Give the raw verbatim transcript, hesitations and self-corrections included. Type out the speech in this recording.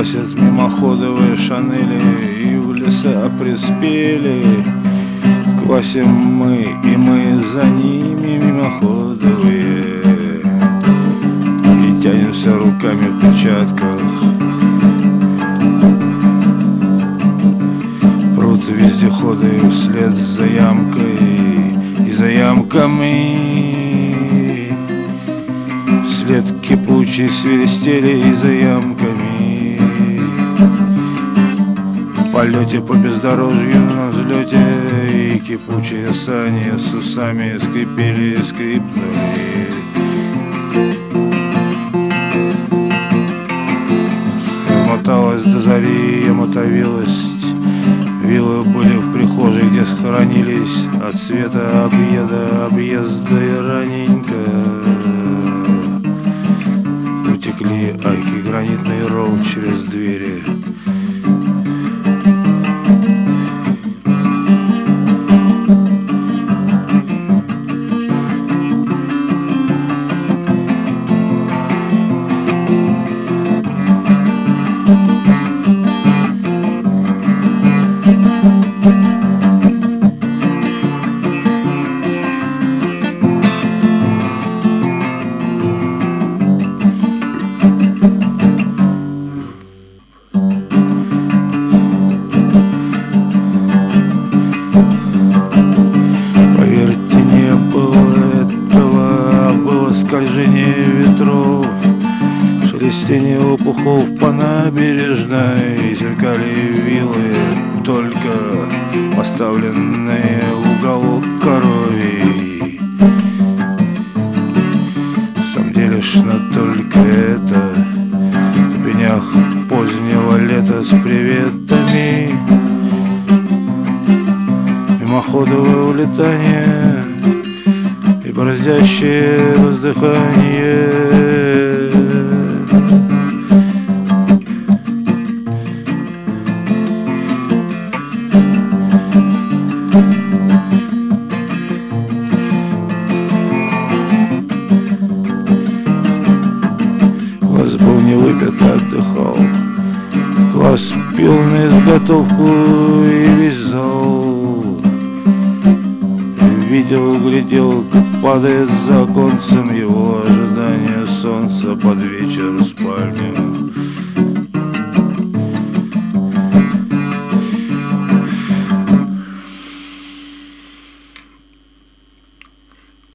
Квасят мимоходовые Шанели и в леса приспели. Квасим мы, и мы за ними мимоходовые, и тянемся руками в перчатках. Прут вездеходы вслед за ямкой и за ямками, вслед кипучей свиристели и за ямками. В полете по бездорожью на взлете и кипучие сани с усами скрипели и скрипнули. Моталась до зари, мотовилась. Виллы были в прихожей, где схоронились от света объеда, объезда и раненько утекли айки гранитный ров через двери. Поверьте, не было этого, было скольжение ветров, шелестение лопухов по набережной, зеркали виллы, только поставленные в уголок коровий. В самом деле шно только это в пенях позднего лета с приветами, мимоходовое улетание и бороздящее воздыхание. Квас был не выпит, отдыхал. Квас пил на изготовку и весь зал видел, глядел, как падает за оконцем его ожидание солнца под вечер в спальню.